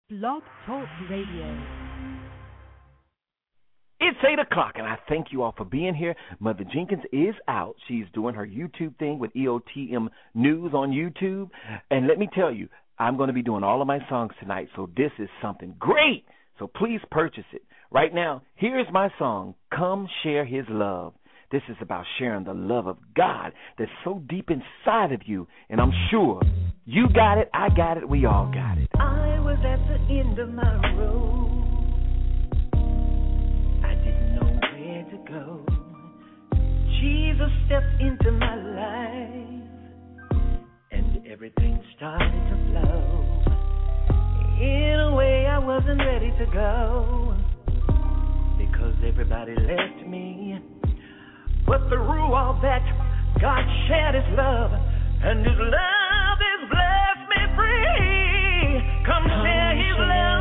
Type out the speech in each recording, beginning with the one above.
Blog Talk Radio. It's 8 o'clock, and I thank you all for being here. Mother Jenkins is out. She's doing her YouTube thing with EOTM News on YouTube. And let me tell you, I'm going to be doing all of my songs tonight, so this is something great. So please purchase it. Right now, here's my song, Come Share His Love. This is about sharing the love of God that's so deep inside of you, and I'm sure you got it, I got it, we all got it. I was at the end of my road. I didn't know where to go. Jesus stepped into my life, and everything started to flow. In a way I wasn't ready to go, because everybody left me. But through all that, God shared His love, and His love has blessed me free. Come share His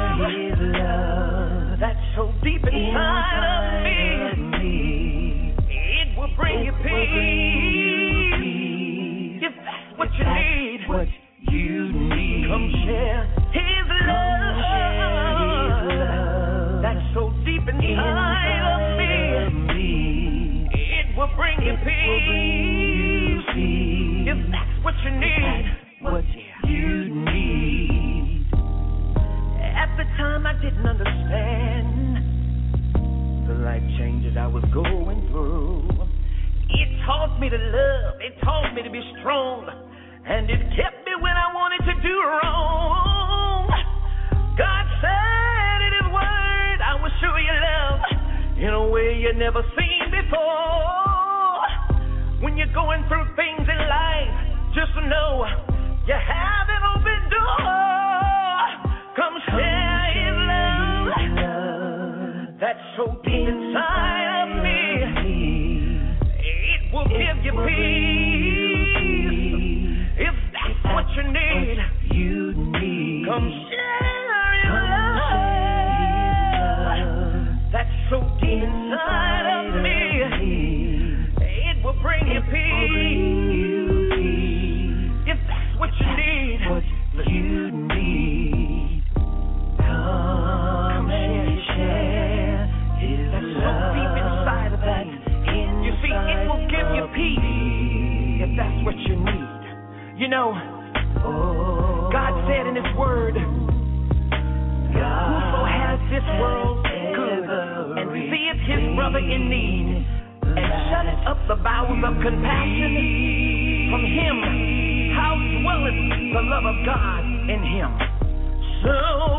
love, that's so deep inside of me. It will bring you peace. If that's what you need, come share His love, that's so deep inside of me. Will bring you peace. If that's what you need, At the time I didn't understand the life changes I was going through. It taught me to love, it taught me to be strong, and it kept me when I wanted to do wrong. God said in His word, I will show you love in a way you never seen before. When you're going through things in life, just know you have an open door. Come share His love, that's so deep inside of me. It will give you peace. If that's what you need, come share His love, that's so deep inside of me. Will bring you peace. If that's what you need, come share His love. That's so deep inside of that. You see, it will give you peace if that's what you need. You know, God said in His word, whoso has this world good and seeth his brother in need, and shut up the bowels of compassion from him, how dwelleth the love of God in him. So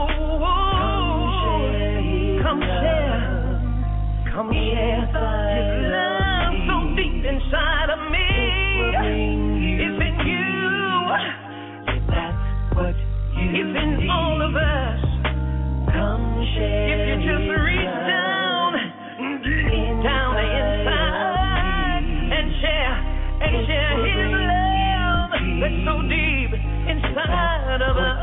come share His love so deep inside of me. It's in you. It's in all of us. If you just reach down the inside and share His love that's so deep inside of us.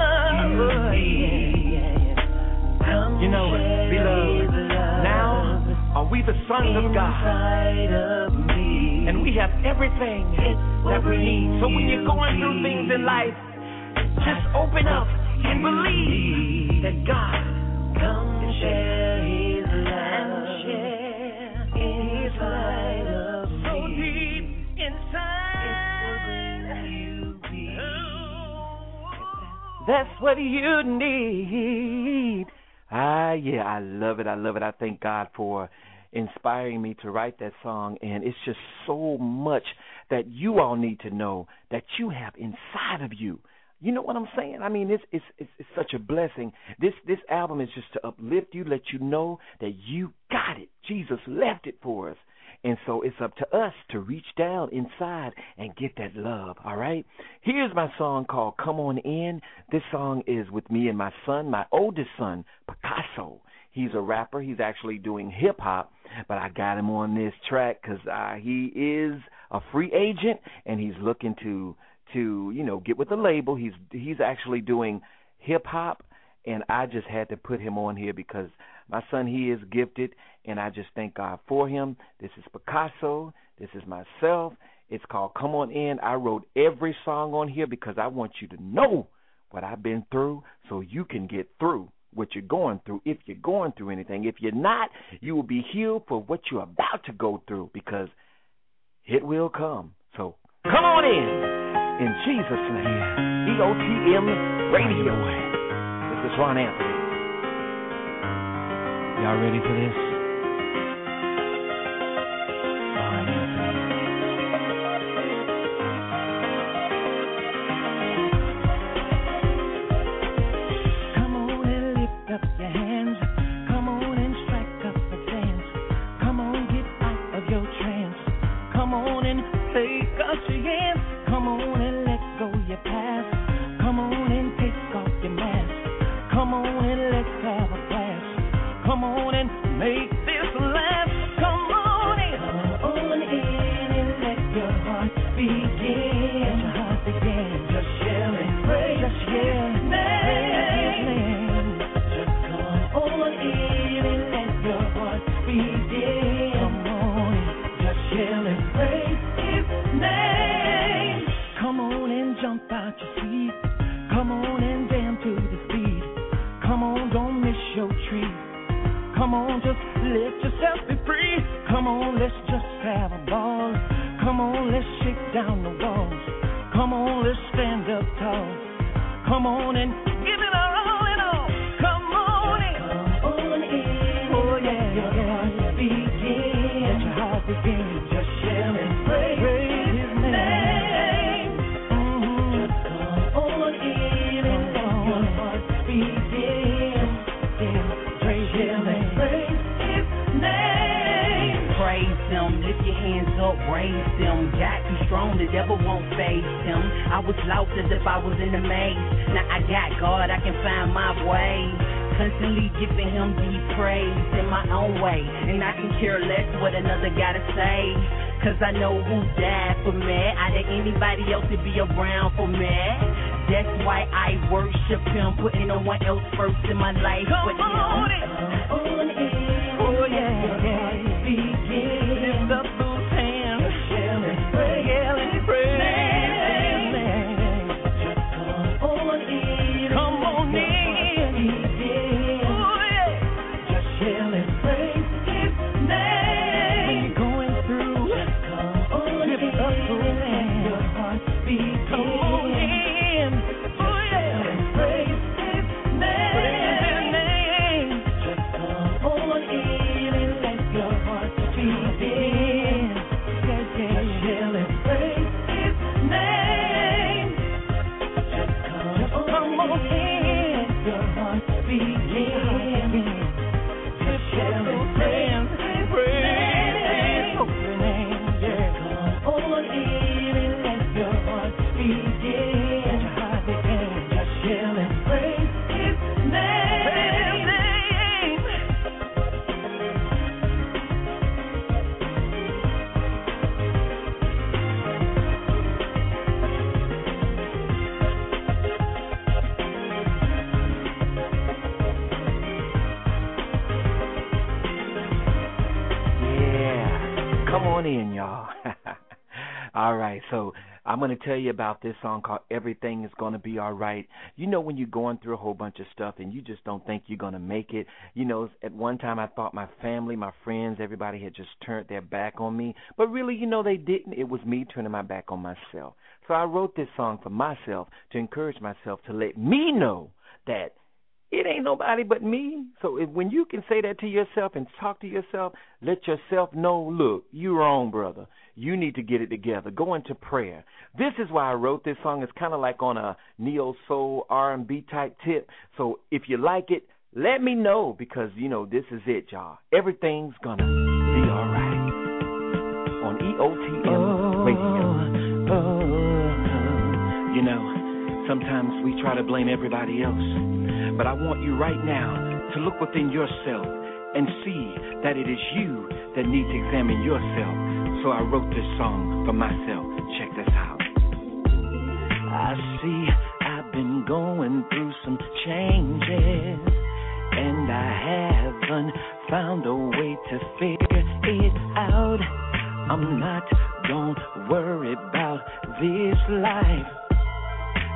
You know, beloved, now are we the sons of God, and we have everything that we need. So when you're going through things in life, just open up and believe that God can share His love. His light so deep inside. That's what you need. Yeah, I love it. I love it. I thank God for inspiring me to write that song, and it's just so much that you all need to know that you have inside of you. You know what I'm saying? I mean, it's such a blessing. This album is just to uplift you, let you know that you got it. Jesus left it for us. And so it's up to us to reach down inside and get that love, all right? Here's my song called Come On In. This song is with me and my son, my oldest son, Picasso. He's a rapper. He's actually doing hip-hop, but I got him on this track because he is a free agent, and he's looking to get with the label. He's actually doing hip-hop, and I just had to put him on here because my son, he is gifted, and I just thank God for him. This is Picasso. This is myself. It's called Come On In. I wrote every song on here because I want you to know what I've been through so you can get through what you're going through. If you're going through anything, if you're not, you will be healed for what you're about to go through, because it will come. So come on in Jesus' name. EOTM Radio. This is Ron Anthony. Y'all ready for this? Ron Anthony. Come on and lift up your hands. Come on and strike up a dance. Come on, get out of your trance. Come on and take a chance. Come on and let go your past. Come on and take off your mask. Come on and let's have a blast. Come on and make this last. Come on in. Come on in and let your heart begin. Let your heart begin. Just yell and pray. Just yell His name. Just come on in and let your heart begin. Come on in. Just yell and pray His name. Come on and jump out your seat. Come on and jam to the beat. Come on, don't miss your treat. Come on, just let yourself be free. Come on, let's just have a ball. Come on, let's shake down the walls. Come on, let's stand up tall. Come on and give it our all and all. Come on in. Come on in. Oh yeah, your heart begin. Let your heart begin. Just yell and praise His name. Just come on in and let your heart begin. Praise Him and praise His name. Praise Him, lift your hands up, raise them. Got too strong, the devil won't face him. I was lost as if I was in a maze. Now I got God, I can find my way. Constantly giving Him the praise in my own way. And I can care less what another gotta say, cause I know who died for me. I didn't anybody else to be around for me. That's why I worship Him, putting no one else first in my life but Him. Come on in. Oh yeah, begin. Lift up those hands. Yell and pray. Yell and pray. Just come on in. Come on in. Begin. Oh yeah. Just yell and praise His name. When you're going through, just come on in. Lift up those hands. Your heart begin. Come on in. Oh yeah. And praise His name. Praise His name. Just come on in and let your heart begin. Just yell and praise His name. Just come on in. Your heart begin. Just yell and praise His holy name. Just come on in and let your heart begin. Let your heart begin. Just yell and praise His name. Yeah, come on in, y'all. All right, so I'm going to tell you about this song called Everything Is Going to Be All Right. You know, when you're going through a whole bunch of stuff and you just don't think you're going to make it. You know, at one time I thought my family, my friends, everybody had just turned their back on me. But really, you know, they didn't. It was me turning my back on myself. So I wrote this song for myself to encourage myself, to let me know that it ain't nobody but me. So when you can say that to yourself and talk to yourself, let yourself know, look, you're wrong, brother. You need to get it together. Go into prayer. This is why I wrote this song. It's kind of like on a neo-soul R&B type tip. So if you like it, let me know, because, you know, this is it, y'all. Everything's going to be all right on EOTM Radio. You know, sometimes we try to blame everybody else. But I want you right now to look within yourself and see that it is you that need to examine yourself. So I wrote this song for myself. Check this out. I see I've been going through some changes, and I haven't found a way to figure it out. I'm not gonna worry about this life.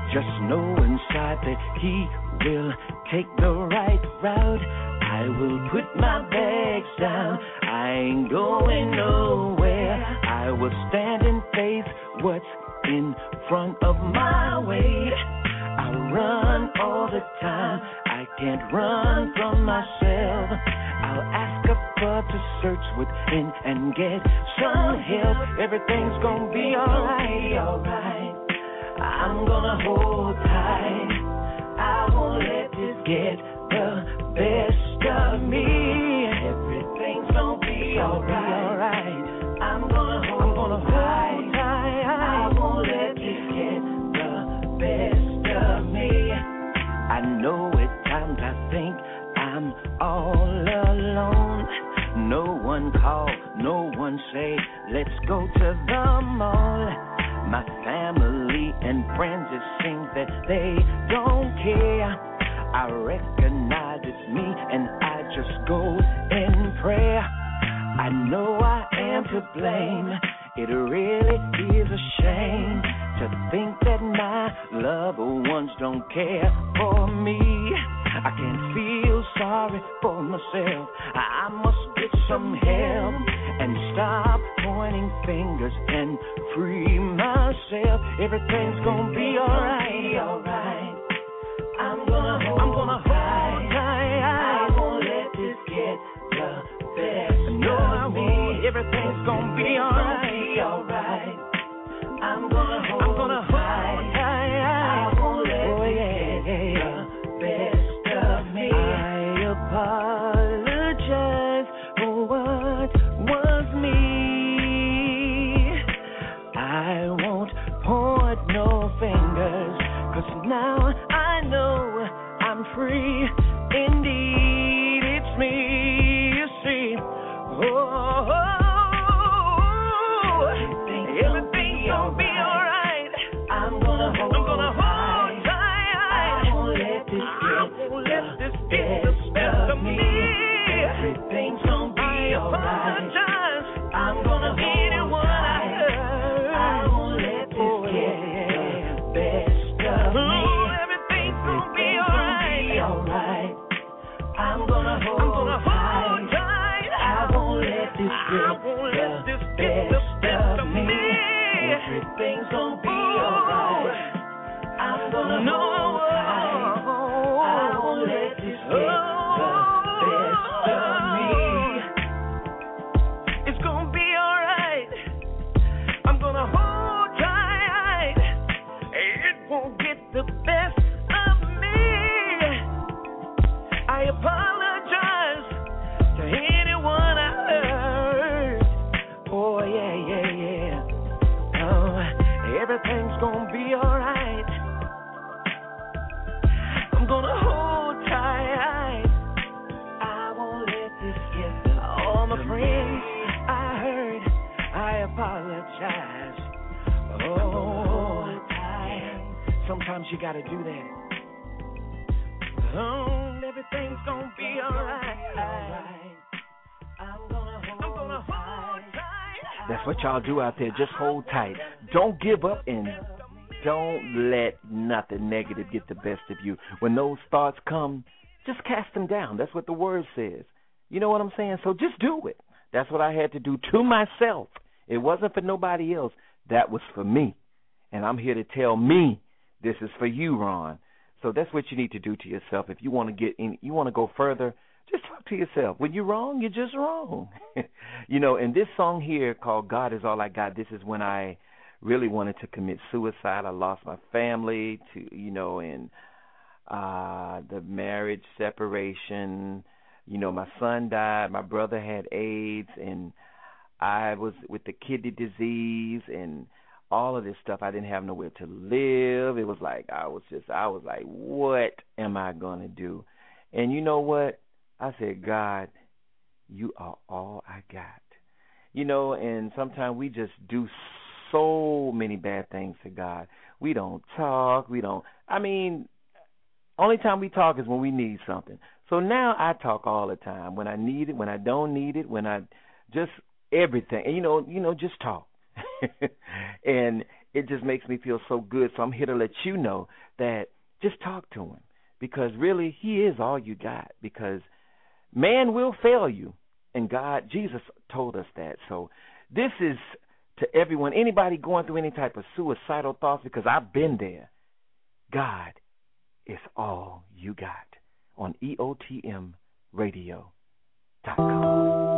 Just know inside that he will take the right route. I will put my bags down. I ain't going nowhere. I will stand and face what's in front of my way. I run all the time. I can't run from myself. I'll ask a brother to search within and get some help. Everything's gonna be alright, alright. I'm gonna hold tight. I won't let this get the best of me. Everything's gonna be alright. I'm gonna hold tight. I won't let this get the best of me. I know at times I think I'm all alone. No one call, no one say, let's go to the mall. My family and friends, it seems that they don't care. I recognize it's me and I just go in prayer. I know I am to blame. It really is a shame to think that my loved ones don't care for me. I can't feel sorry for myself. I must get some help and stop pointing fingers and free myself. Everything's gonna be alright, alright. I'm gonna hold tight. I won't let this get the best of me. Everything's gonna be alright, alright. I'm gonna hold tight. I won't let this get the best of me. I apologize for what was me. I won't point no fingers, 'cause now I know I'm free. Indeed, it's me, you see. Oh, everything's gonna be alright. I'm gonna hold tight. I won't let this get the best of me. Everything's gonna be alright. I'm gonna hold tight. I won't let this get the best of me. Everything's gonna be alright. I'm gonna hold tight. I won't let this get the best of me. Everything's gonna be alright. I'm gonna hold tight. I won't let this get the best of me. It's gonna be alright. I'm gonna hold tight. It won't get the best of me. I apologize to anyone I hurt. Oh, yeah. Oh, everything's gonna be alright. I'm gonna hold tight. I won't let this get all my friends I hurt. I apologize. Oh, sometimes you gotta do that. Oh, everything's gonna be alright. I'm gonna hold tight. That's what y'all do out there. Just hold tight. Don't give up and don't let nothing negative get the best of you. When those thoughts come, just cast them down. That's what the word says. You know what I'm saying? So just do it. That's what I had to do to myself. It wasn't for nobody else. That was for me. And I'm here to tell me this is for you, Ron. So that's what you need to do to yourself. If you want to get in, you want to go further, just talk to yourself. When you're wrong, you're just wrong. You know, and this song here called God Is All I Got, this is when I really wanted to commit suicide. I lost my family to, and the marriage separation. You know, my son died. My brother had AIDS, and I was with the kidney disease and all of this stuff. I didn't have nowhere to live. It was like I was like, what am I going to do? And you know what? I said, God, you are all I got. And sometimes we just do so many bad things to God. We don't talk. Only time we talk is when we need something. So now I talk all the time. When I need it, when I don't need it, when I just everything. And, just talk. And it just makes me feel so good. So I'm here to let you know that just talk to him, because really he is all you got, because man will fail you, and God, Jesus told us that. So this is to everyone, anybody going through any type of suicidal thoughts, because I've been there. God is all you got on EOTMradio.com.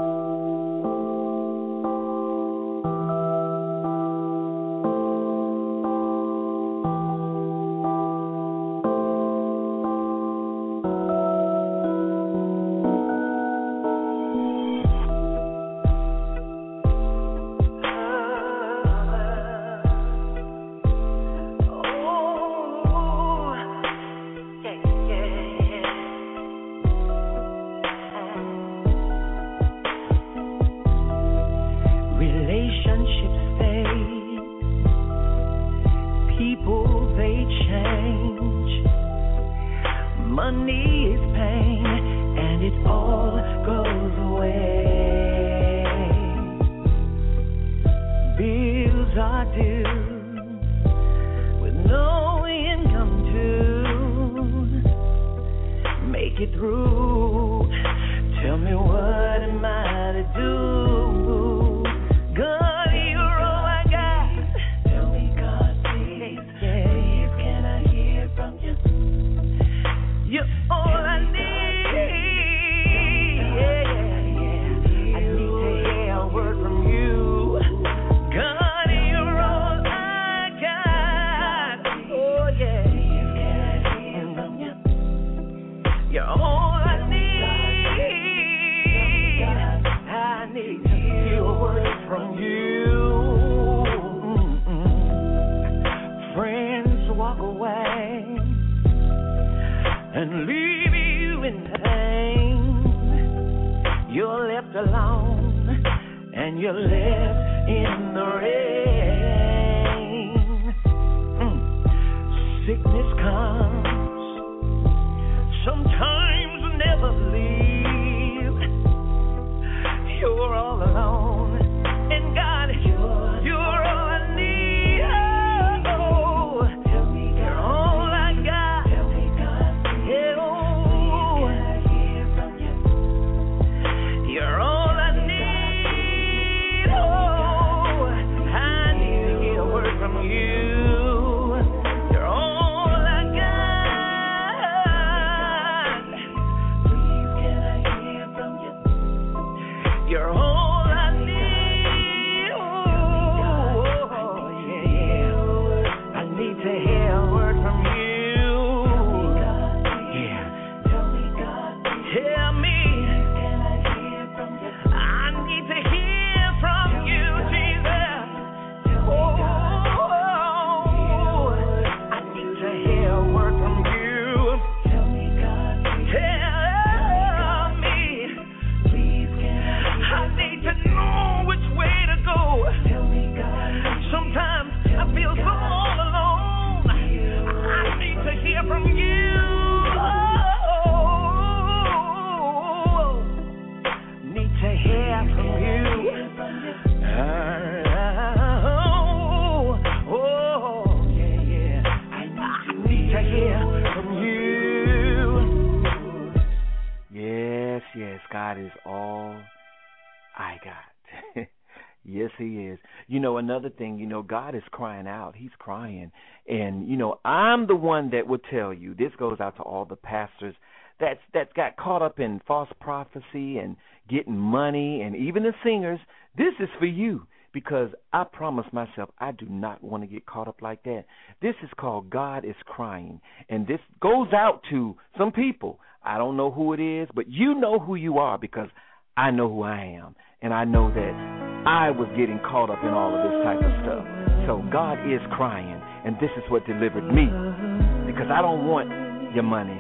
Another thing, God is crying out. He's crying. And, I'm the one that will tell you, this goes out to all the pastors that got caught up in false prophecy and getting money, and even the singers. This is for you, because I promised myself I do not want to get caught up like that. This is called God is Crying. And this goes out to some people. I don't know who it is, but you know who you are, because I know who I am. And I know that I was getting caught up in all of this type of stuff. So God is crying, and this is what delivered me, because I don't want your money.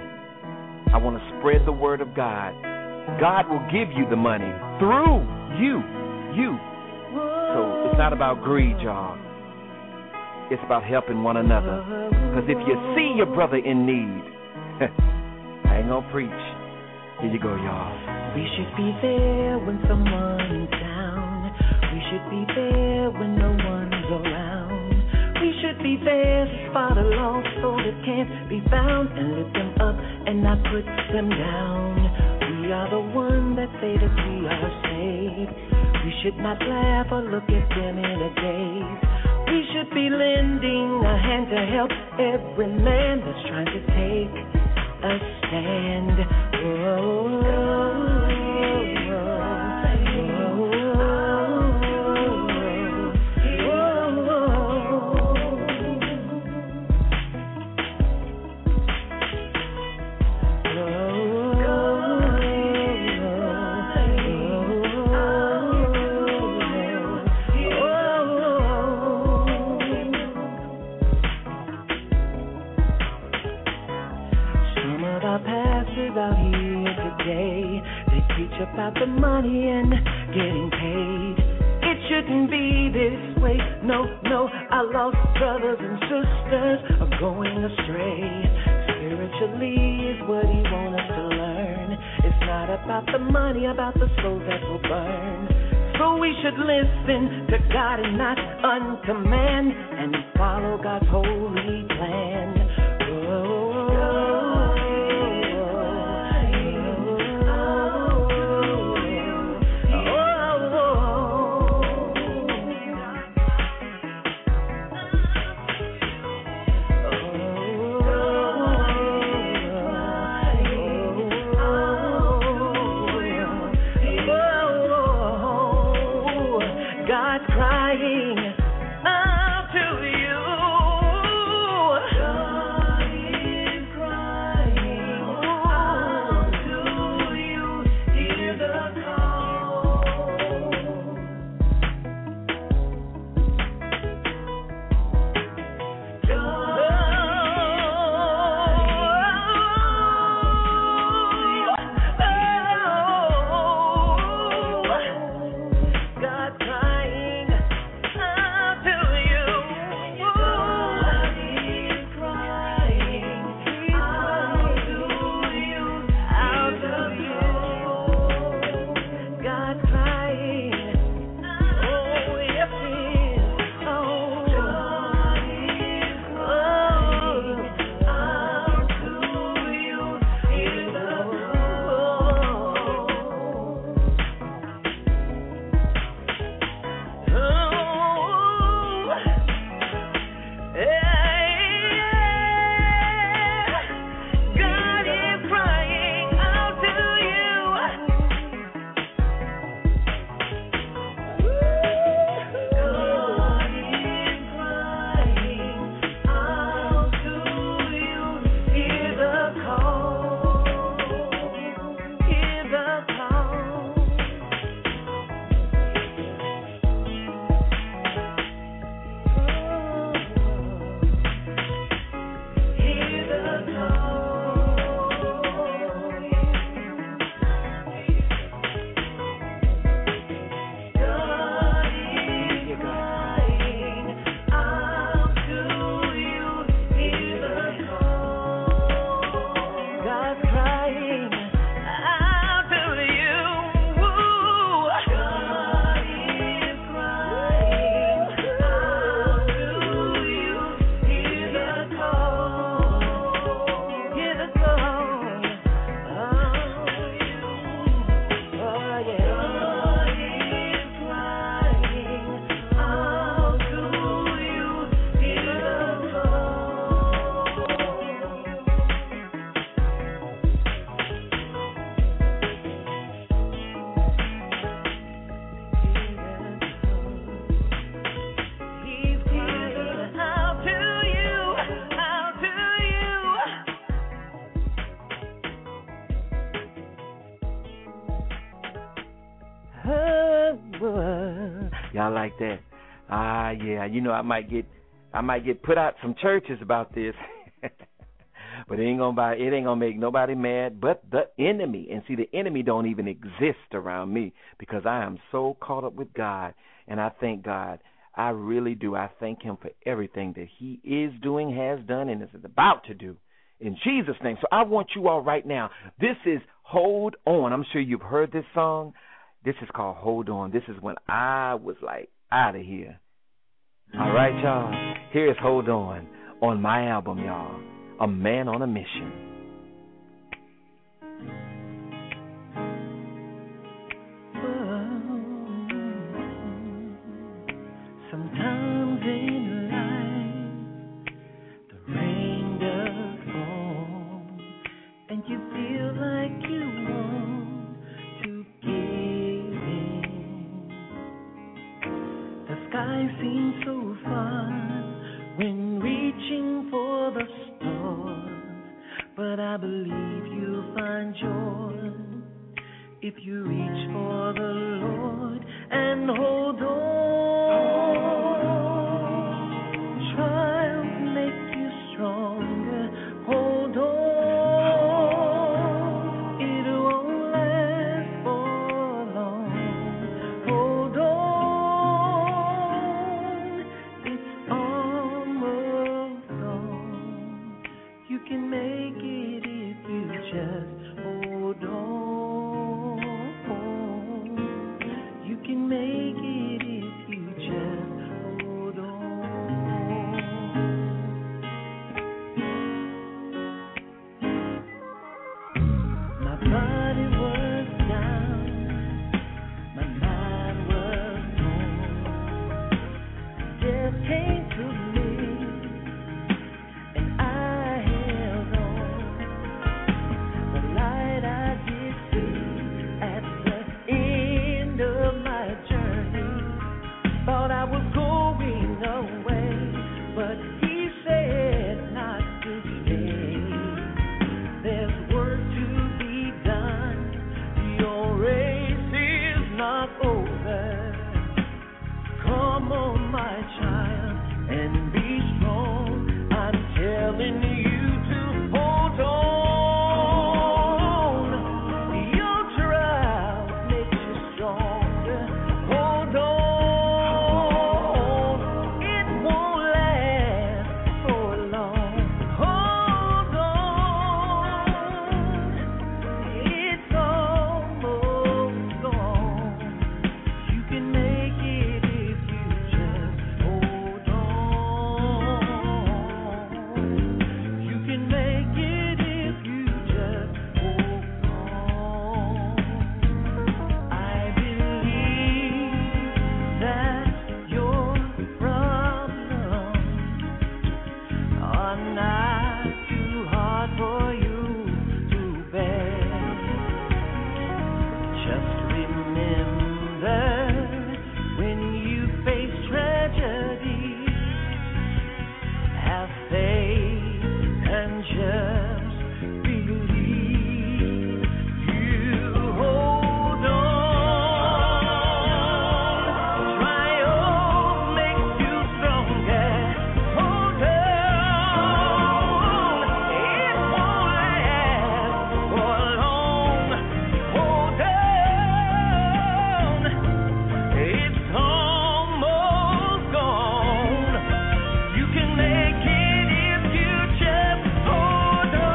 I want to spread the word of God. God will give you the money through you. So it's not about greed, y'all. It's about helping one another. Because if you see your brother in need, I ain't gonna preach. Here you go, y'all. We should be there when someone's down. We should be there when no one's around. should be there to spot a lost soul that can't be found and lift them up and not put them down. We are the one that say that we are saved. We should not laugh or look at them in a daze. We should be lending a hand to help every man that's trying to take a stand. Whoa. Out here today, they preach about the money and getting paid. It shouldn't be this way. No, our lost brothers and sisters are going astray. Spiritually is what he wants us to learn. It's not about the money, about the souls that will burn. So we should listen to God and not unto man, and follow God's holy plan. Whoa. Y'all like that? Yeah. You know, I might get put out some churches about this. But it ain't gonna make nobody mad but the enemy. And see, the enemy don't even exist around me because I am so caught up with God, and I thank God. I really do. I thank him for everything that he is doing, has done, and is about to do. In Jesus' name. So I want you all right now. This is Hold On. I'm sure you've heard this song. This is called Hold On. This is when I was like out of here. All right, y'all. Here's Hold on my album, y'all. A Man on a Mission. Sometimes in life, the rain does fall, and you feel like you want to give in. The sky seems so far when reaching for the stars, but I believe you'll find joy if you reach for the Lord and hold on. Trials make you stronger. Hold on. It won't last for long. Hold on. It's almost gone. You can make it if you just hold on. You can make it if you just hold on. My body was down, my mind was torn. Death came to me, and I held on. The light I did see at the end of my journey. Thought I was going away, but he said not to stay. There's work to be done. Your race is not over. Come on, my child, and be strong. I'm telling you to hold on. Your trials make you stronger. Hold on. It won't last for long. Hold on. It's almost gone. You can make it if you just hold on. You can make it if you just hold on. I believe that your problems are not too hard for you to bear. Just remember, when you face tragedy, have faith and just believe. You hold on. Triumph makes you stronger. Hold on. It won't last for long. Hold on. It's almost gone. You can make it if you just hold on.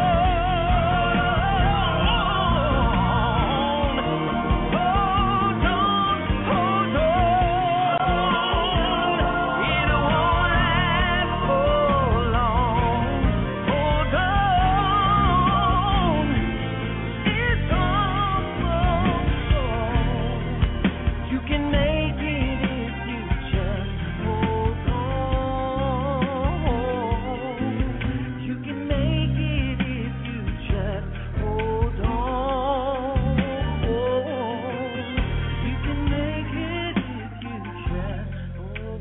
Hold on, hold on. It won't last for long. Hold on. It's almost gone. You can make it if you just hold on. You can make it if you just hold on. You can make it if you just hold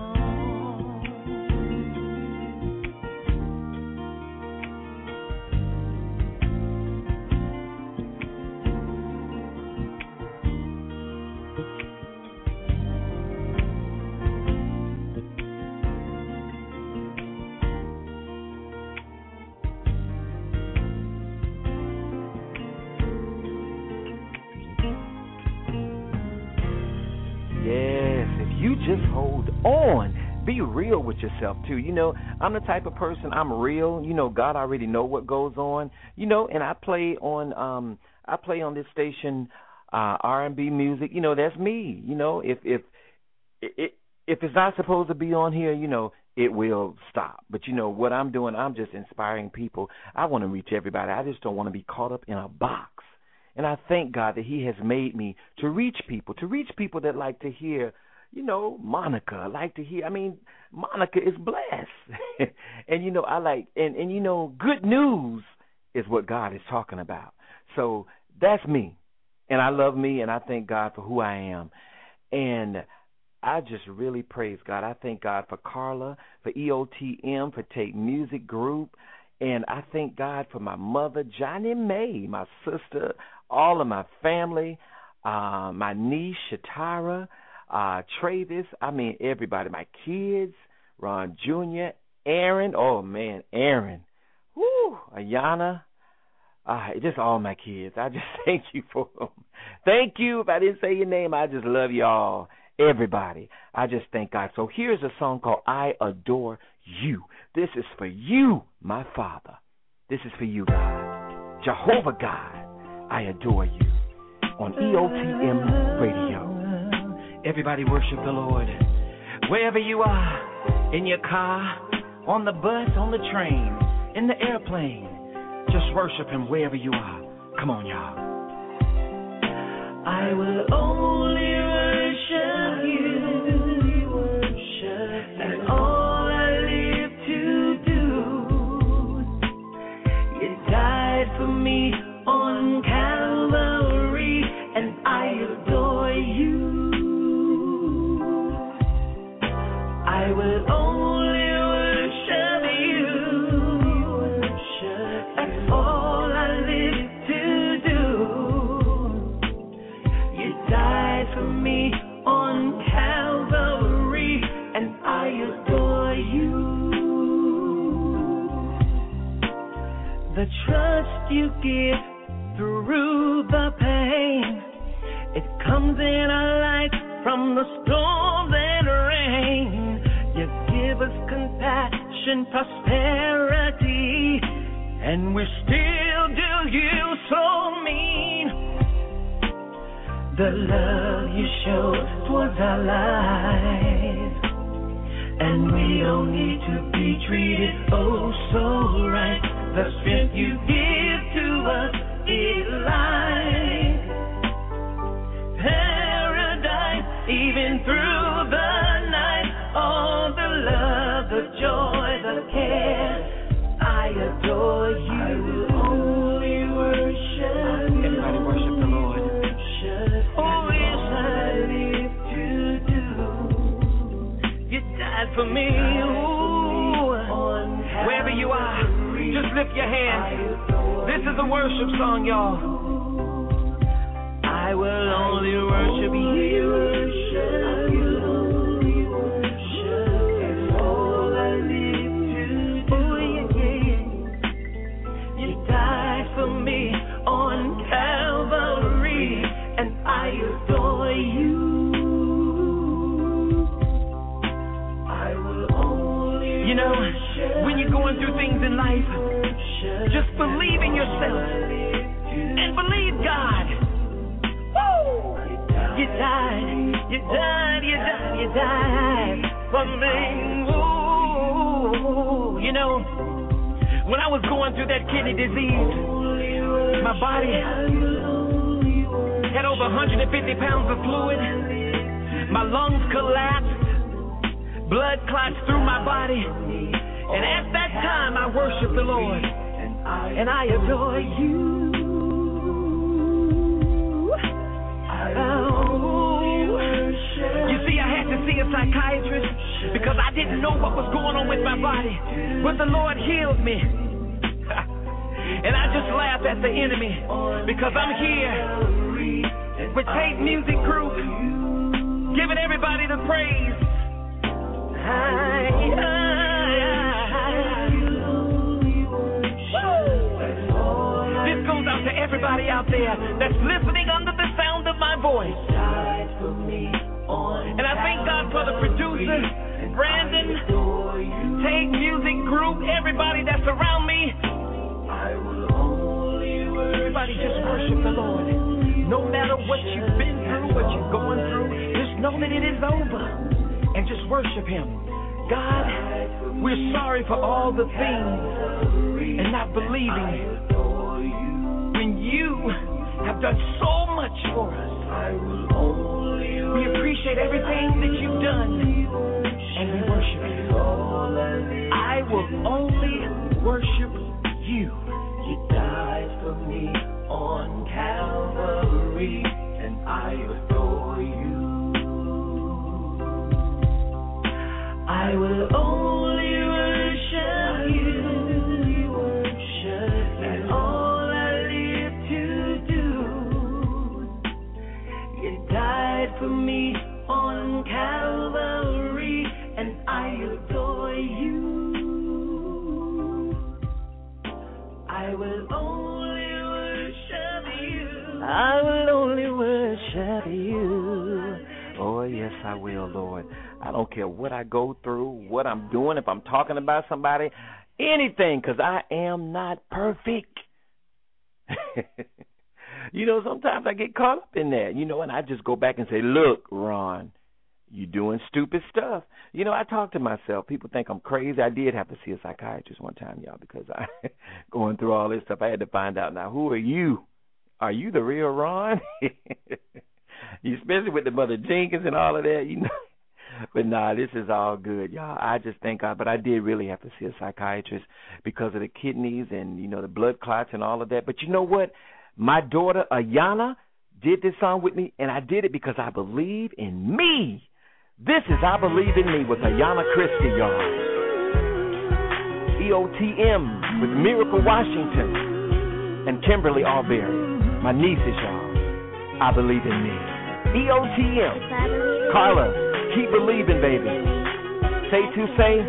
Yes, if you just hold on. Be real with yourself too. You know, I'm the type of person, I'm real. You know, God already know what goes on. You know, and I play on this station R&B music. You know, that's me. You know, if if it's not supposed to be on here, it will stop. But what I'm doing, I'm just inspiring people. I want to reach everybody. I just don't want to be caught up in a box. And I thank God that he has made me to reach people that like to hear, Monica, Monica is blessed. And, I like, and good news is what God is talking about. So that's me. And I love me, and I thank God for who I am. And I just really praise God. I thank God for Carla, for EOTM, for Take Music Group. And I thank God for my mother, Johnny Mae, my sister, all of my family, my niece, Shatara, Travis, everybody, my kids, Ron Jr., Aaron, Aaron, Ayana, just all my kids. I just thank you for them. Thank you. If I didn't say your name, I just love you all, everybody. I just thank God. So here's a song called I Adore You. This is for you, my Father. This is for you, God. Jehovah God, I adore you. On EOTM Radio. Everybody worship the Lord. Wherever you are, in your car, on the bus, on the train, in the airplane, just worship him wherever you are. Come on, y'all. I will only worship you. That's all I live to do. You died for me on Calvary, and I adore you. I will only worship you. That's all I live to do. You died for me on Calvary, and I adore you. The trust you give through the pain, it comes in our life from the storms and rain. You give us compassion, prosperity, and we still do you so mean. The love you show towards our lives, and we don't need to be treated oh so right. The strength you give to us is like paradise, even through the night. All the love, the joy, the care, I adore you. I will only worship you. Everybody worship the Lord. Oh, yes, I live to do. You died for me. Ooh. Wherever you are, just lift your hands. This is a worship song, y'all. I will only worship you. On Calvary, and I adore you. I will only when you're going through things in life, just believe in yourself and believe God. Woo! You died for me. Woo! When I was going through that kidney disease, my body had over 150 pounds of fluid. My lungs collapsed. Blood clots through my body. And at that time, I worshiped the Lord. And I adore you. You see, I had to see a psychiatrist because I didn't know what was going on with my body. But the Lord healed me. And I just laugh at the enemy because I'm here with Take Music Group, giving everybody the praise. This goes out to everybody out there that's listening under the sound of my voice. And I thank God for the producer, Brandon, Take Music Group, everybody that's around me. Everybody just worship the Lord. No matter what you've been through, what you're going through, just know that it is over. and just worship him. God, we're sorry for all the things and not believing when you have done so much for us. We appreciate everything that you've done, and we worship you. I will only worship you. You died for me on Calvary, and I adore you. I will only worship you. That's all I live to do. You died for me on Calvary, and I adore you. I will only worship you. I will only worship you. Oh, yes, I will, Lord. I don't care what I go through, what I'm doing, if I'm talking about somebody, anything, because I am not perfect. Sometimes I get caught up in that, and I just go back and say, look, Ron, you're doing stupid stuff. I talk to myself. People think I'm crazy. I did have to see a psychiatrist one time, y'all, because I going through all this stuff. I had to find out, now, who are you? Are you the real Ron? Especially with the Mother Jenkins and all of that, But nah, this is all good, y'all. I just thank God. But I did really have to see a psychiatrist because of the kidneys and, the blood clots and all of that. But you know what? My daughter, Ayana, did this song with me, and I did it because I believe in me. This is I Believe in Me with Ayana Christie, y'all. EOTM with Miracle Washington and Kimberly Alberry, my nieces, y'all. I Believe in Me. EOTM. Carla, keep believing, baby. Say to say.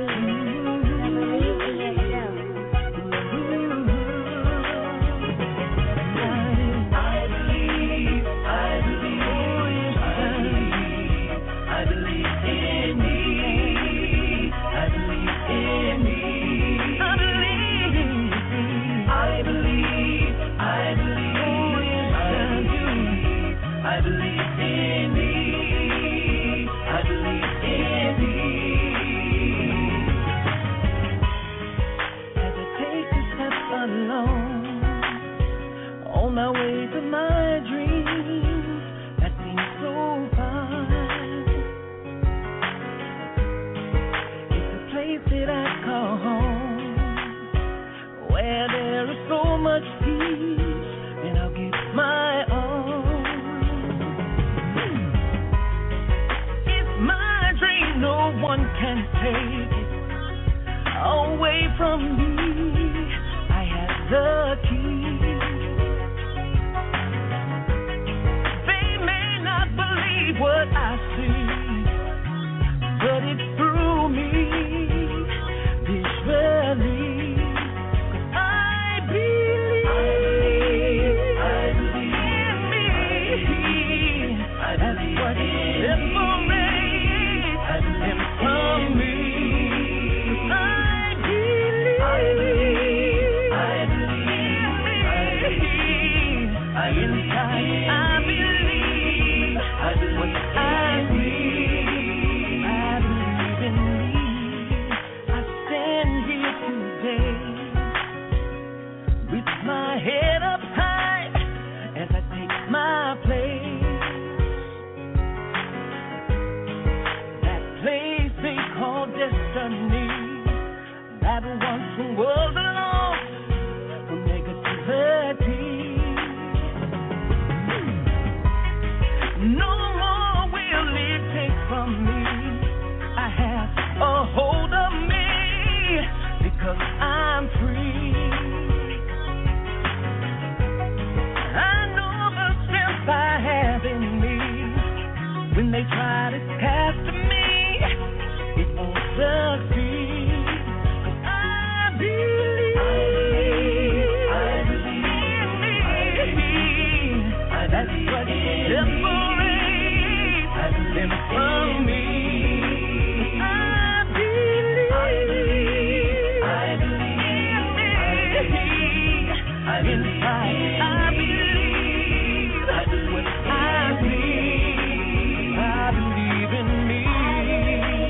I believe in me.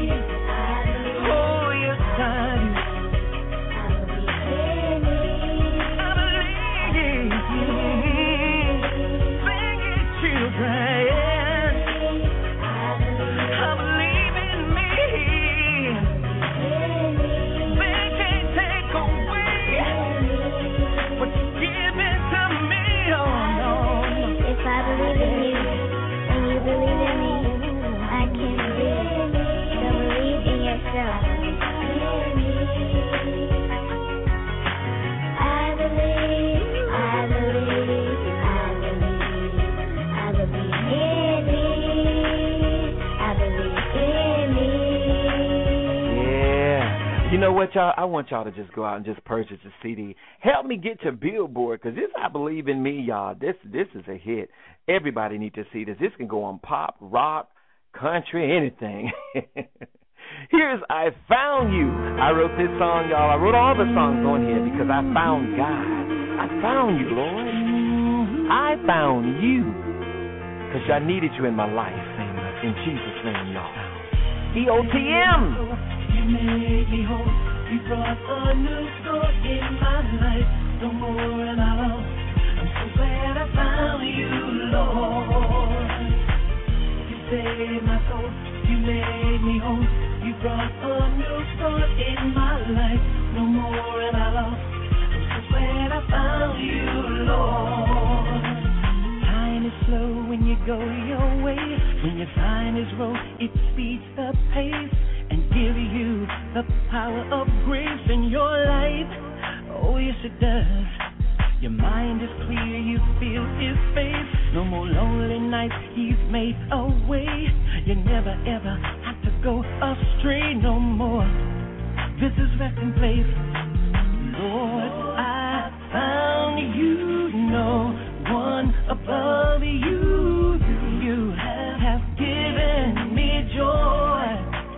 what, y'all? I want y'all to just go out and just purchase the CD. Help me get to Billboard, because this, I Believe in Me, y'all. This is a hit. Everybody needs to see this. This can go on pop, rock, country, anything. Here's I Found You. I wrote this song, y'all. I wrote all the songs on here because I found God. I found you, Lord. I found you because I needed you in my life. In Jesus' name, y'all. EOTM. You made me whole. You brought a new start in my life. No more am I lost. I'm so glad I found you, Lord. You saved my soul. You made me whole. You brought a new start in my life. No more am I lost. I'm so glad I found you, Lord. Time is slow when you go your way. When your time is roll, it speeds the pace and gives you the power of grace in your life. Oh, yes, it does. Your mind is clear, you feel His face. No more lonely nights, He's made a way. You never ever have to go astray no more. This is resting place. Lord, I found you, no one above you. You have given me joy.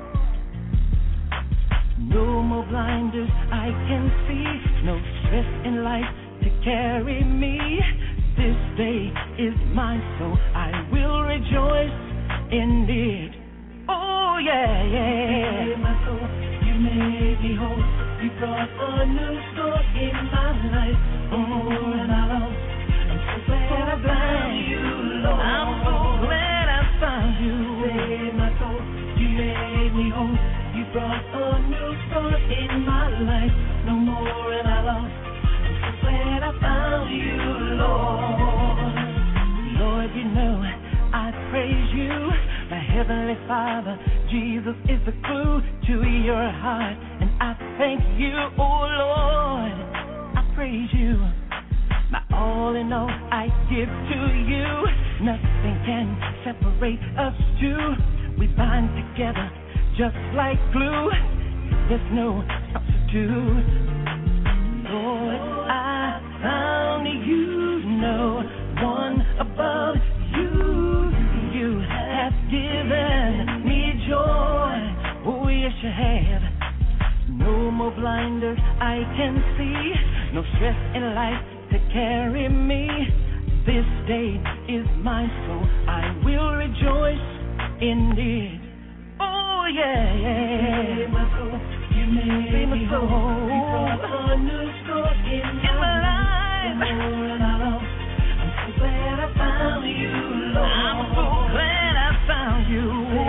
No more blinders I can see, no stress in life to carry me. This day is mine, so I will rejoice in it. Oh yeah, yeah. You made my soul, you made me whole. You brought a new start in my life. Oh, and I love. I'm so glad I found you, Lord. I'm so glad I found you. You made my soul, you made me whole. You brought a new start in my life. No more am I lost. Glad I found you, Lord. Lord, you know I praise you. My Heavenly Father, Jesus is the clue to your heart. And I thank you, oh Lord. I praise you. My all in all I give to you. Nothing can separate us two. We bind together just like glue. There's no substitute. Lord, I found you, no one above you. You have given me joy. Oh, yes, you have. No more blinders I can see. No stress in life to carry me. This day is mine, so I will rejoice in it. Oh, yeah, yeah. My soul. You made me whole. You brought a new start in my life. And I love. I'm so glad I found you, Lord. I'm so glad I found you.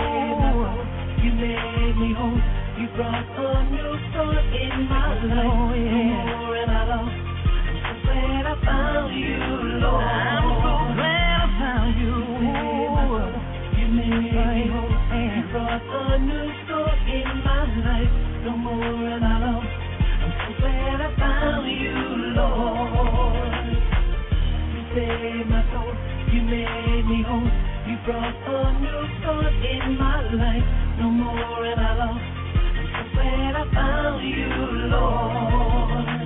You made me whole. You brought a new start in my life. Oh, yeah. And I love. I'm so glad I found you, Lord. I'm so glad I found you. You made me whole. You brought a new start in my life. No more and I love. I'm so glad I found you, Lord. You saved my soul. You made me whole. You brought a new start in my life. No more and I love. I'm so glad I found you, Lord.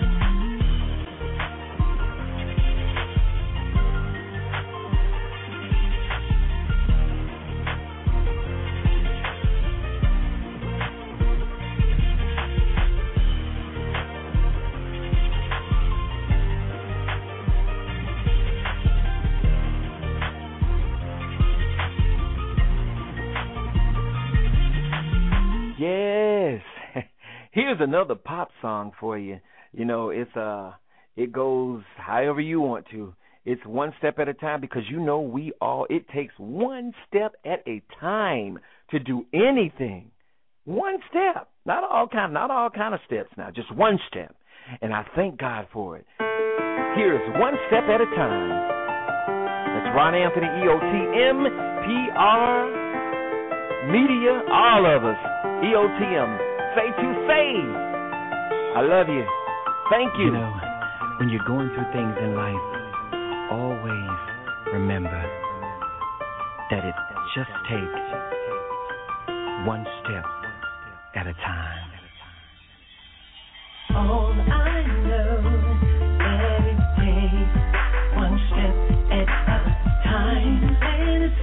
Yes. Here's another pop song for you. You know, it goes however you want to. It's one step at a time, because you know it takes one step at a time to do anything. One step. Not all kind of steps now, just one step. And I thank God for it. Here's One Step at a Time. That's Ron Anthony, EOTM, PR Media, all of us. EOTM, say to say, I love you. Thank you. You know, when you're going through things in life, always remember that it just takes one step at a time.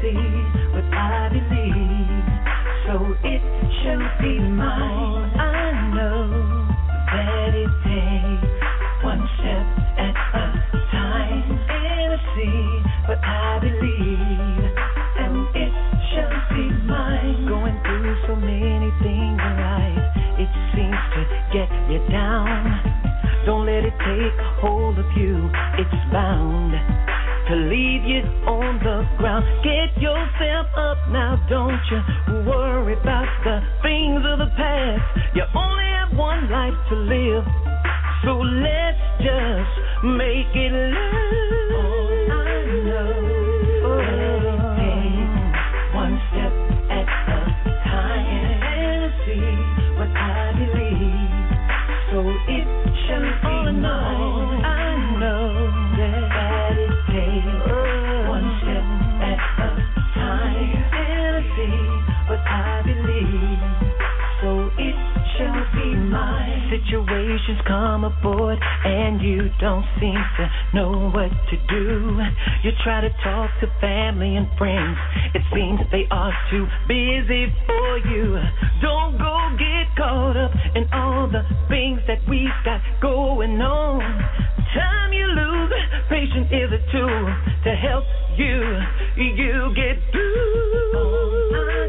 see what I believe, so it shall be mine. I know that it takes one step at a time, and I see what I believe, and it shall be mine. Going through so many things in life, it seems to get you down. Don't let it take a hold of you, it's bound to leave you on the ground. Get yourself up now, don't you worry about the things of the past. You only have one life to live, so let's just make it last. I know that it takes one step at a time, and I see what I believe, so it shall be mine. I know that it takes one step at a time, and I see what I believe, so it shall be mine. Situations come aboard and you don't seem to know what to do. You try to talk to family and friends, it seems they are too busy for you. Don't go get caught up in all the things that we've got going on. Time you lose, patience is a tool to help you get through. I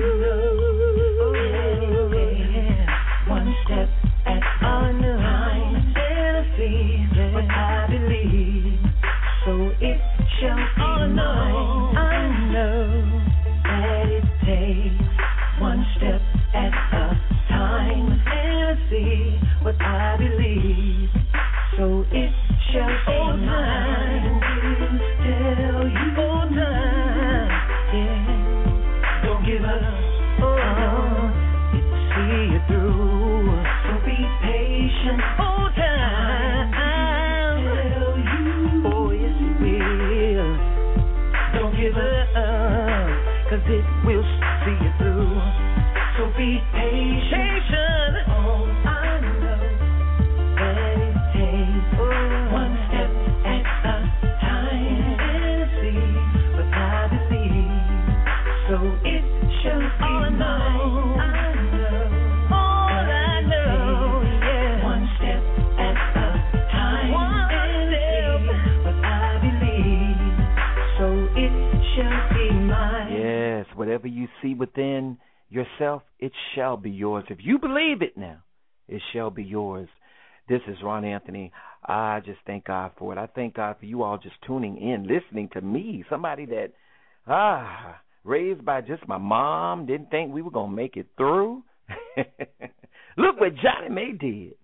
know, one step at a time, and I see what I believe, so it shall be mine. I know that it takes one step at a time, and I see what I believe, so it shall be mine. Tell you all time, yeah, don't give up. It will see you through, so be patient. Oh, time. Tell you, oh yes it will. Don't give up, 'cause it will see you through, so be patient. Oh, I know that it takes one step at a time, and I see what I believe, so it shall be mine. I know, yeah. One step at a time, and I see what I believe, so it shall be mine. Yes, whatever you see within yourself, it shall be yours. If you believe it now, it shall be yours. This is Ron Anthony. I just thank God for it. I thank God for you all just tuning in, listening to me, somebody that, raised by just my mom, didn't think we were going to make it through. Look what Johnny May did.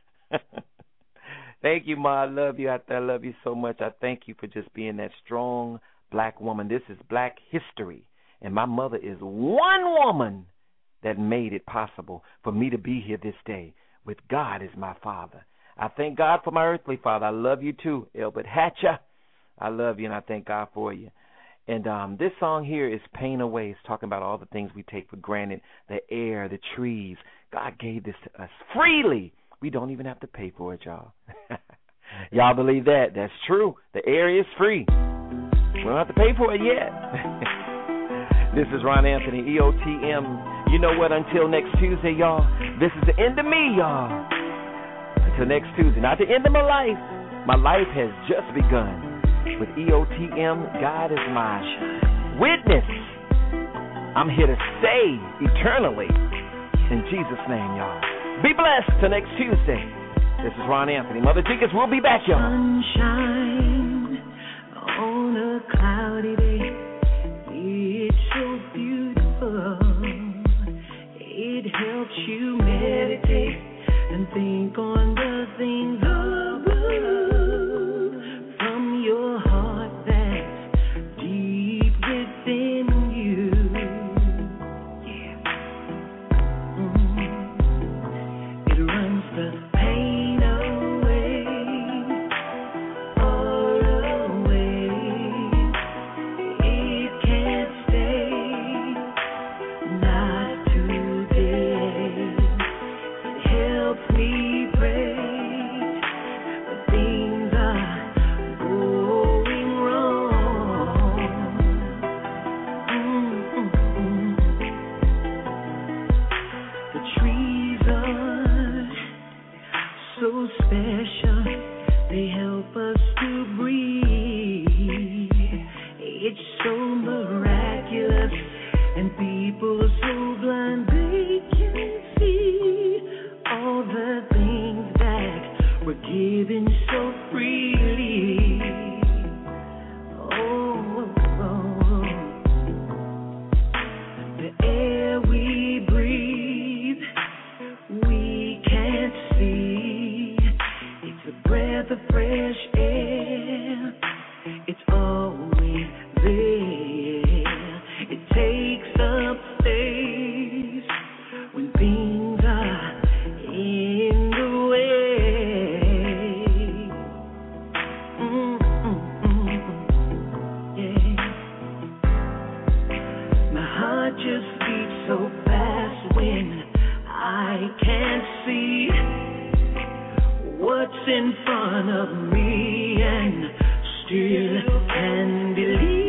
Thank you, Ma. I love you. I love you so much. I thank you for just being that strong black woman. This is Black History, and my mother is one woman that made it possible for me to be here this day with God as my father. I thank God for my earthly father. I love you too, Elbert Hatcher. I love you, and I thank God for you. And this song here is Pain Away. It's talking about all the things we take for granted, the air, the trees. God gave this to us freely. We don't even have to pay for it, y'all. Y'all believe that? That's true. The air is free. We don't have to pay for it yet. This is Ron Anthony, EOTM. You know what? Until next Tuesday, y'all, this is the end of me, y'all. Until next Tuesday. Not the end of my life. My life has just begun. With EOTM, God is my witness. I'm here to stay eternally. In Jesus' name, y'all. Be blessed till next Tuesday. This is Ron Anthony. Mother Jenkins will be back, y'all. Sunshine on a cloudy day. It's so beautiful. It helps you meditate and think on the things above. From your heart that's deep within you. It runs the pain away, all away. miraculous, and people are so blind they can't see all the things that were given so freely. The air we breathe, we can't see. It's a breath of fresh air. It's always there. It takes up space when things are in the way. Yeah. My heart just beats so fast when I can't see what's in front of me and still can believe.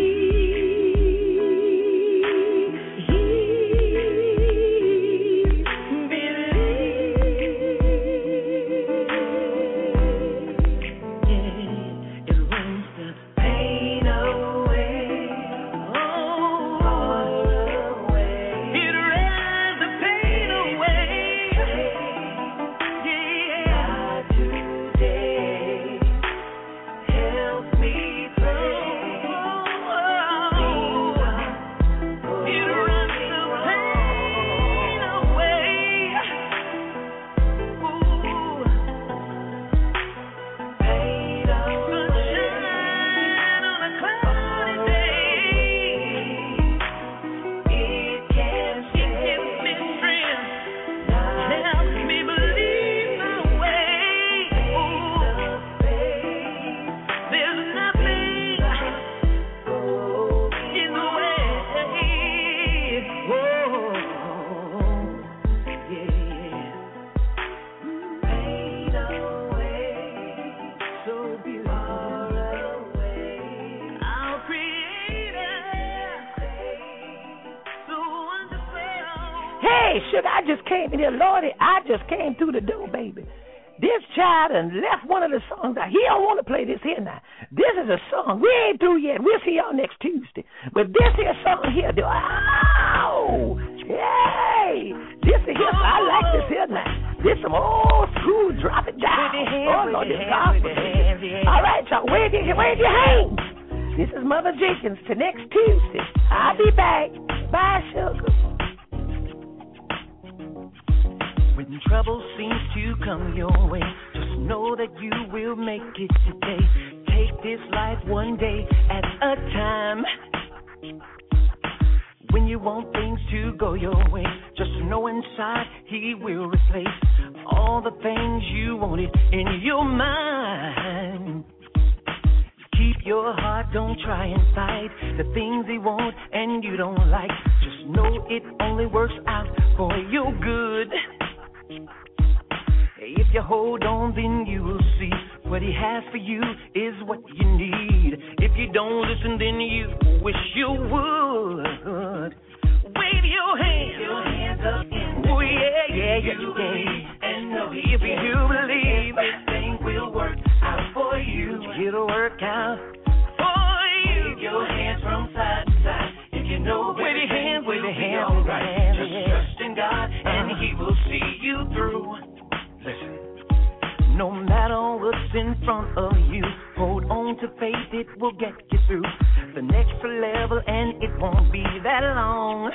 Lordy, I just came through the door, baby. This child done left one of the songs out. He don't want to play this here now. This is a song. We ain't through yet. We'll see y'all next Tuesday. But this here song here, oh, yay! This is here. I like this here now. This some old school drop it down. Oh, Lord, this gospel. All right, y'all. Wave your hands. This is Mother Jenkins to next Tuesday. I'll be back. Bye, sugar. When trouble seems to come your way, just know that you will make it today. Take this life one day at a time. When you want things to go your way, just know inside He will replace all the things you wanted in your mind. Keep your heart, don't try and fight the things He wants and you don't like. Just know it only works out for your good. If you hold on, then you will see what He has for you is what you need. If you don't listen, then you wish you would. Wave your hands up in the air. And know if you believe, everything will work out for you. It'll work out for you. Wave your hands from side to side. If you know, wave your hands, all right. Just trust in God, and He will see you through. Listen. No matter what's in front of you, hold on to faith, it will get you through the next level, and it won't be that long.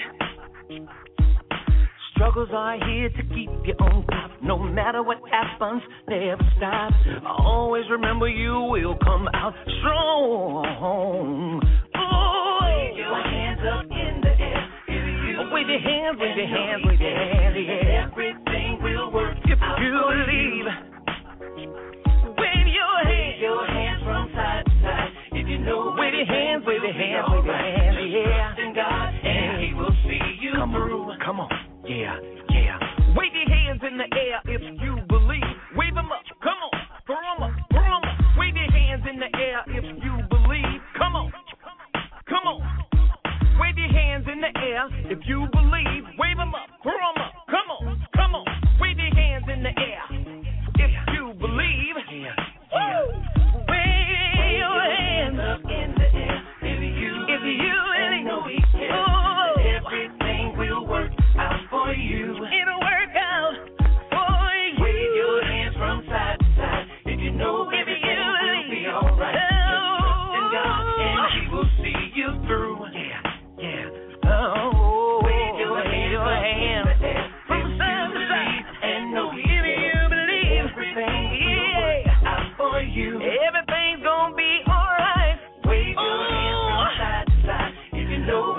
Struggles are here to keep you on top. No matter what happens, never stop. Always remember you will come out strong. Oh, wave your hands up in the air. Wave your hands, wave your hands, wave your hands. Everything will work if you believe. Wave your hands from side to side. If you know, wave your hands, wave your hands, wave your hands. Yeah, trust in God, and He will see you through. Come on, yeah. Wave your hands in the air if you believe. Wave them up, come on, throw them up. Wave your hands in the air if you believe. Come on. Wave your hands in the air if you believe. Wave them up, throw them up. Come on. Wave your hands in the air if you believe. Wave your hands up in the air if you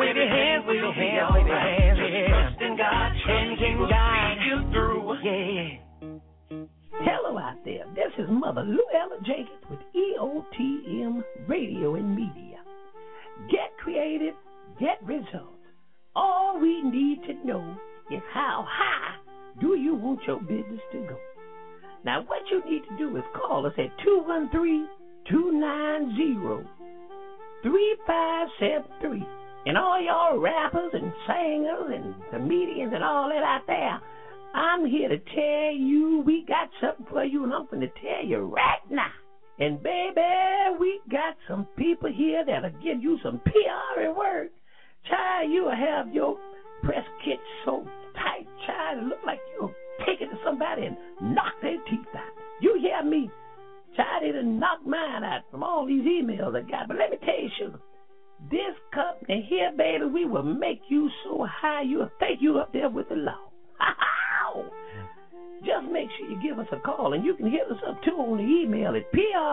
wave your hands, wave your hands, wave your hands. Trust in God, and He will see you through. Yeah. Hello out there. This is Mother Luella Jenkins with EOTM Radio and Media. Get creative, get results. All we need to know is how high do you want your business to go. Now, what you need to do is call us at 213-290-3573. And all y'all rappers and singers and comedians and all that out there, I'm here to tell you we got something for you, and I'm going to tell you right now. And, baby, we got some people here that'll give you some PR work. Child, you'll have your press kit so tight, child, it look like you'll take it to somebody and knock their teeth out. You hear me? Child, they done knocked mine out from all these emails I got. But let me tell you, sugar, this company here, baby, we will make you so high you'll think you up there with the law. Just make sure you give us a call, and you can hit us up, too, on the email at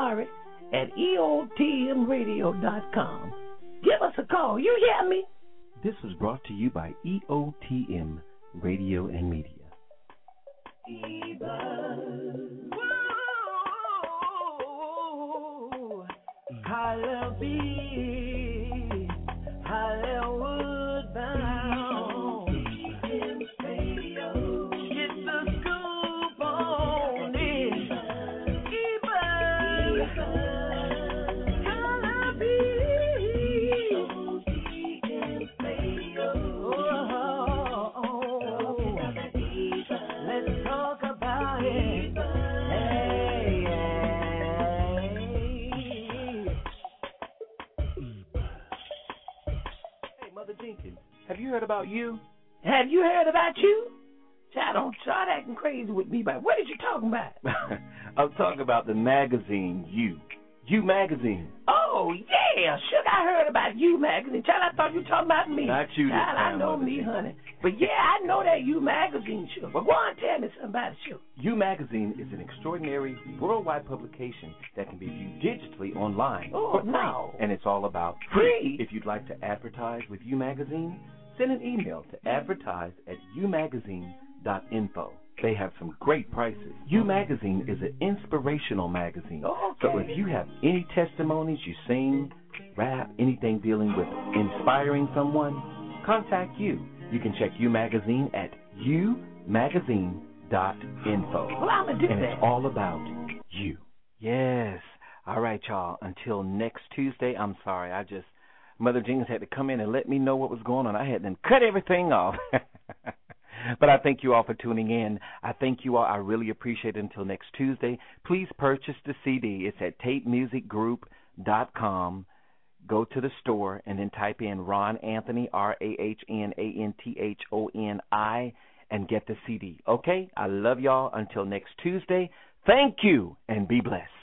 PR@EOTMradio.com. Give us a call. You hear me? This was brought to you by EOTM Radio and Media. Hollywood bound. Get the scoop on it. Let's talk about it. Hey, Mother Jenkins, have you heard about you? Have you heard about you? Child, don't start acting crazy with me, but what are you talking about? I'm talking about the magazine, You Magazine. Oh, yeah, sugar, I heard about You Magazine. Child, I thought you were talking about me. Not you this Child, time, I know Mother me, Jenkins. honey. But, yeah, I know that You Magazine, sugar. But go on and tell me something about it, sugar. You Magazine is an extraordinary worldwide publication that can be viewed digitally online Oh, for free. no. And it's all about Free? If you'd like to advertise with You Magazine, send an email to advertise@umagazine.info. They have some great prices. You Magazine is an inspirational magazine. Okay. So if you have any testimonies, you sing, rap, anything dealing with inspiring someone, contact you. You can check You Magazine at umagazine.info. Well, I'm going to do And that. it's all about you. Yes. All right, y'all. Until next Tuesday, I'm sorry. Mother Jenkins had to come in and let me know what was going on. I had to cut everything off. But I thank you all for tuning in. I thank you all. I really appreciate it. Until next Tuesday, please purchase the CD. It's at tapemusicgroup.com. Go to the store and then type in Ron Anthony, RAHNANTHONI, and get the CD. Okay? I love y'all. Until next Tuesday, thank you and be blessed.